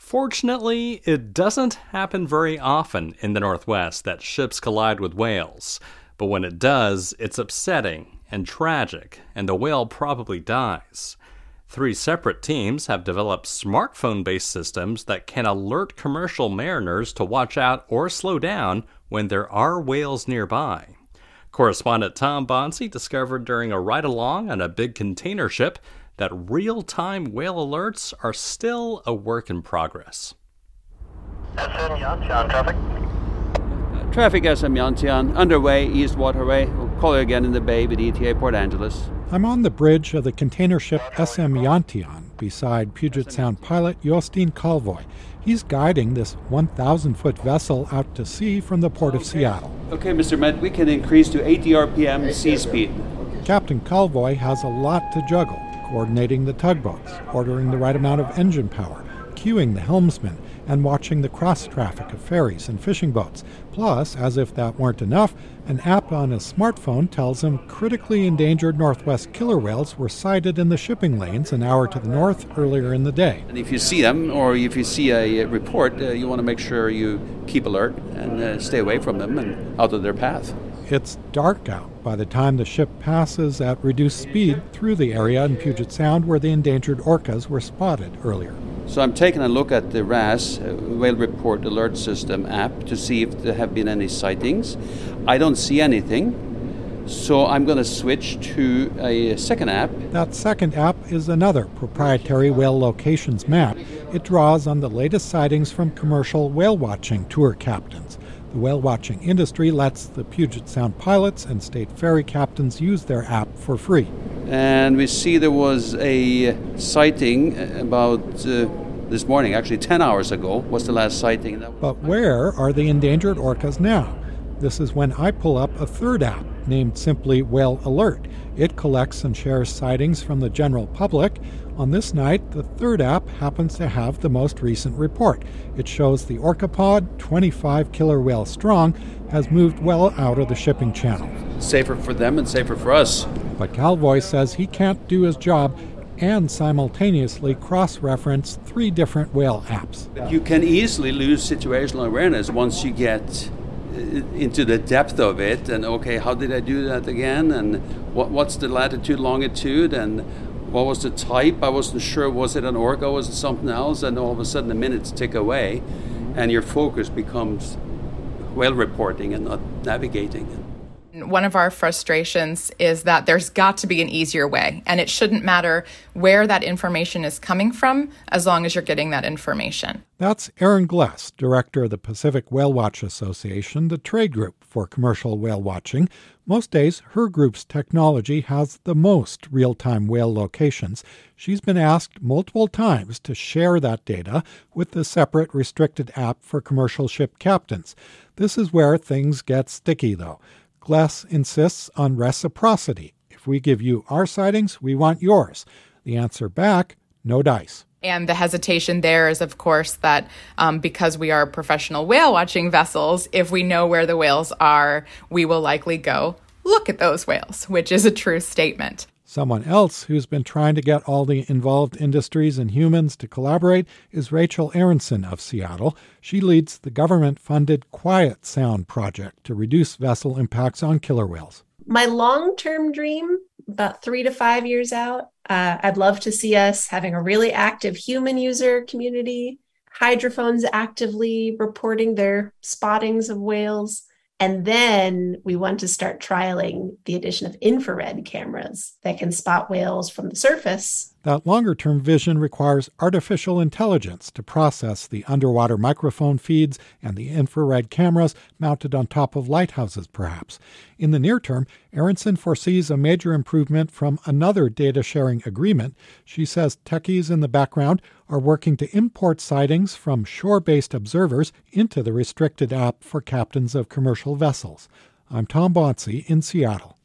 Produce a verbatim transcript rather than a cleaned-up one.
Fortunately, it doesn't happen very often in the Northwest that ships collide with whales. But when it does, it's upsetting and tragic, and the whale probably dies. Three separate teams have developed smartphone-based systems that can alert commercial mariners to watch out or slow down when there are whales nearby. Correspondent Tom Bonsi discovered during a ride-along on a big container ship that real-time whale alerts are still a work in progress. S M Yantian traffic. Traffic S M Yantian, underway, East Waterway. We'll call you again in the bay with E T A Port Angeles. I'm on the bridge of the container ship S M Yantian beside Puget Sound pilot Jostein Kalvoy. He's guiding this one thousand foot vessel out to sea from the port of Seattle. Okay, Mister Met, we can increase to eighty R P M sea speed. Captain Kalvoy has a lot to juggle, coordinating the tugboats, ordering the right amount of engine power, cueing the helmsman, and watching the cross-traffic of ferries and fishing boats. Plus, as if that weren't enough, an app on his smartphone tells him critically endangered Northwest killer whales were sighted in the shipping lanes an hour to the north earlier in the day. And if you see them, or if you see a report, uh, you want to make sure you keep alert and uh, stay away from them and out of their path. It's dark out by the time the ship passes at reduced speed through the area in Puget Sound where the endangered orcas were spotted earlier. So I'm taking a look at the R A S, uh, Whale Report Alert System app, to see if there have been any sightings. I don't see anything, so I'm going to switch to a second app. That second app is another proprietary whale locations map. It draws on the latest sightings from commercial whale watching tour captains. The whale watching industry lets the Puget Sound pilots and state ferry captains use their app for free. And we see there was a sighting about uh, this morning, actually ten hours ago, was the last sighting. That was but where are the endangered orcas now? This is when I pull up a third app named simply Whale Alert. It collects and shares sightings from the general public. On this night, the third app happens to have the most recent report. It shows the orcapod, twenty-five killer whales strong, has moved well out of the shipping channel. safer for them and safer for us. But Kalvoy says he can't do his job and simultaneously cross-reference three different whale apps. You can easily lose situational awareness once you get into the depth of it, and okay, how did I do that again, and what, what's the latitude, longitude, and what was the type? I wasn't sure, was it an orca, was it something else, and all of a sudden the minutes tick away and your focus becomes whale reporting and not navigating. One of our frustrations is that there's got to be an easier way, and it shouldn't matter where that information is coming from as long as you're getting that information. That's Erin Gless, director of the Pacific Whale Watch Association, the trade group for commercial whale watching. Most days, her group's technology has the most real-time whale locations. She's been asked multiple times to share that data with the separate restricted app for commercial ship captains. This is where things get sticky, though. Gless insists on reciprocity. If we give you our sightings, we want yours. The answer back, no dice. And the hesitation there is, of course, that um, because we are professional whale watching vessels, if we know where the whales are, we will likely go look at those whales, which is a true statement. Someone else who's been trying to get all the involved industries and humans to collaborate is Rachel Aronson of Seattle. She leads the government-funded Quiet Sound project to reduce vessel impacts on killer whales. My long-term dream, about three to five years out, uh, I'd love to see us having a really active human user community, hydrophones actively reporting their spottings of whales. And then we want to start trialing the addition of infrared cameras that can spot whales from the surface. That longer-term vision requires artificial intelligence to process the underwater microphone feeds and the infrared cameras mounted on top of lighthouses, perhaps. In the near term, Aronson foresees a major improvement from another data-sharing agreement. She says techies in the background are working to import sightings from shore-based observers into the restricted app for captains of commercial vessels. I'm Tom Bonsi in Seattle.